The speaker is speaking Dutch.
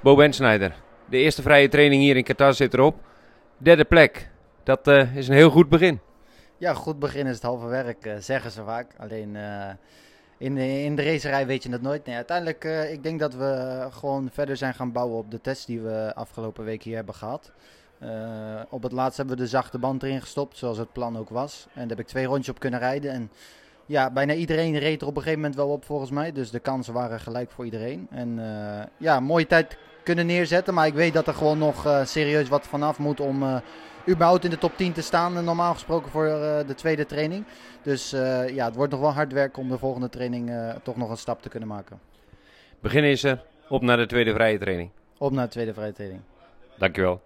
Bo Bendsnijder, de eerste vrije training hier in Qatar zit erop. Derde plek, dat is een heel goed begin. Ja, goed begin is het halve werk, zeggen ze vaak. Alleen in de racerij weet je het nooit. Nee, uiteindelijk, ik denk dat we gewoon verder zijn gaan bouwen op de tests die we afgelopen week hier hebben gehad. Op het laatst hebben we de zachte band erin gestopt, zoals het plan ook was. En daar heb ik 2 rondjes op kunnen rijden. En ja, bijna iedereen reed er op een gegeven moment wel op volgens mij. Dus de kansen waren gelijk voor iedereen. En ja, mooie tijd kunnen neerzetten. Maar ik weet dat er gewoon nog serieus wat vanaf moet om überhaupt in de top 10 te staan. Normaal gesproken voor de tweede training. Dus ja, het wordt nog wel hard werken om de volgende training toch nog een stap te kunnen maken. Begin is er, op naar de tweede vrije training. Op naar de tweede vrije training. Dankjewel.